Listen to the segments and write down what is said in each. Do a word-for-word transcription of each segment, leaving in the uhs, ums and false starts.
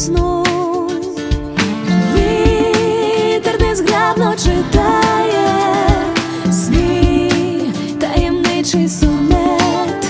сну. Вітер незграбно читає свій таємничий сонет,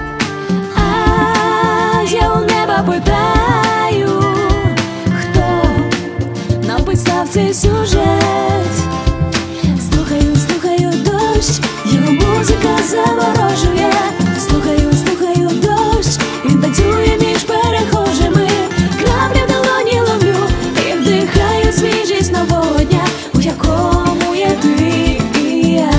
а я у неба питаю, хто написав цей сюжет. Слухаю, слухаю дощ, його музика заворожує. Слухаю, слухаю дощ, він танцює між перехожими. Краплі в долоні ловлю і вдихаю свіжість нового дня, у якому є ти і я.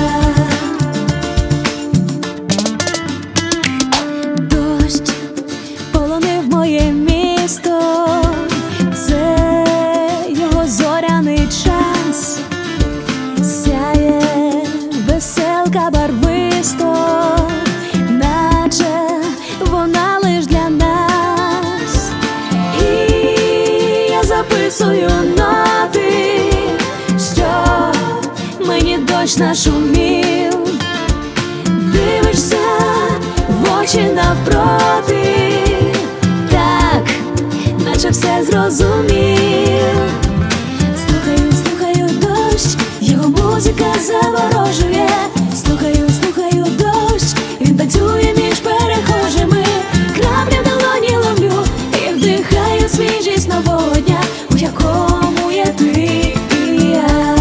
Дощ полонив моє місто, це його зоряний час. Сяє веселка барвисто, наче вона лиш для нас. І я записую ноти, що мені дощ нашумів. Дивишся в очі навпроти, так, наче все зрозумів. Слухаю, слухаю дощ, його музика заворожує. Слухаю, слухаю дощ, він танцює між перехожими. Краплі в долоні ловлю і вдихаю свіжість нового дня, у якому є ти і я.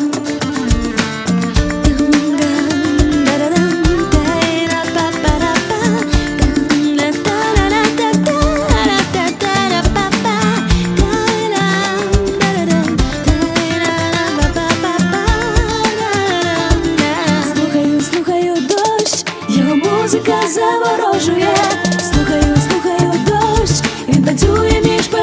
Слухаю, слухаю дощ, його музика заворожує. Слухаю, слухаю дощ, він танцює між перехожими.